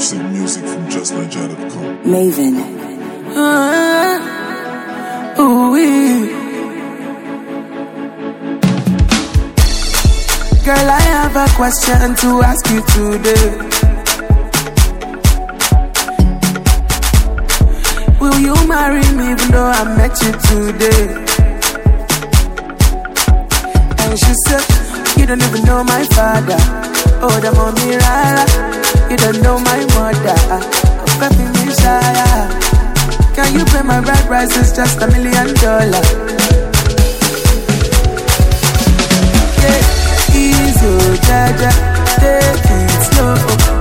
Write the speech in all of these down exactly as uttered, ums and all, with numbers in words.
Exclusive music from just niger dot com. Maven. Uh, ooh-wee. Girl, I have a question to ask you today. Will you marry me even though I met you today? And she said, you don't even know my father. Oh, the mommy rara. You don't know my mother. Oh, baby, me shaya. Can you pay my bride price? It's just a million dollars. Yeah, easy, oh, jaja. Take it slow.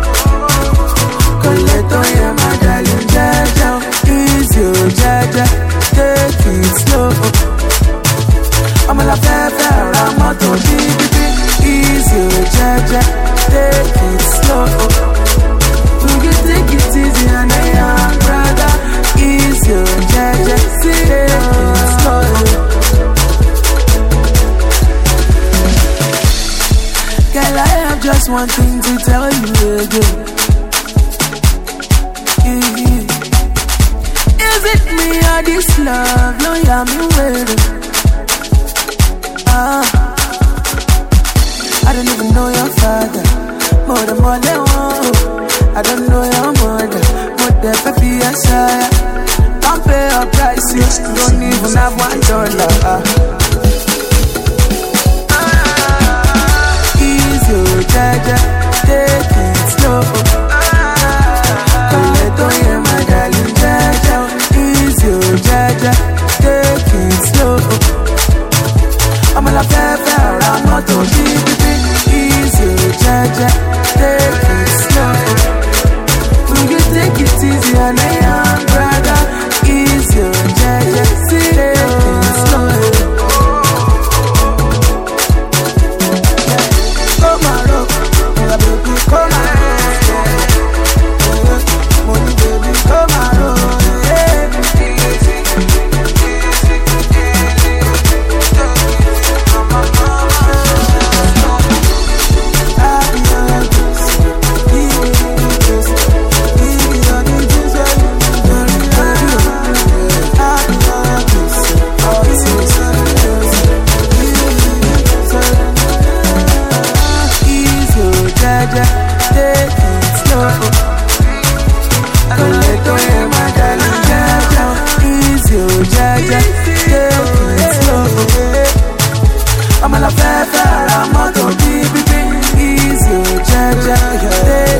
Coleto, yeah, my darling, jaja. Easy, oh, jaja. Take it slow. I'm a la fefe, I'm a to be easy, oh, jaja. Take it slow. Will you take it easy and I am brother? Easy, oh, jaja. Take it slow. Girl, I have just one thing to tell you again. Is it me or this love? No, yeah, me waiting. Ah, I don't even know your father. More than more than one. I don't know your mother. More than baby, I say. Don't pay a price, you don't even have one dollar. Ah, easy, oh, jaja, take it slow. Coleto, yeah, my darling, jaja. Easy, oh, jaja, take it slow. I'm a la fefe, I'm not to be easy, jaja, take it slow. Will you take it easy and I am brother? Easy, jaja, take it slow. Come on, rock, baby, come on, money, baby, come on, rock. I'm a la fefe, I'm a to be easy, jaja,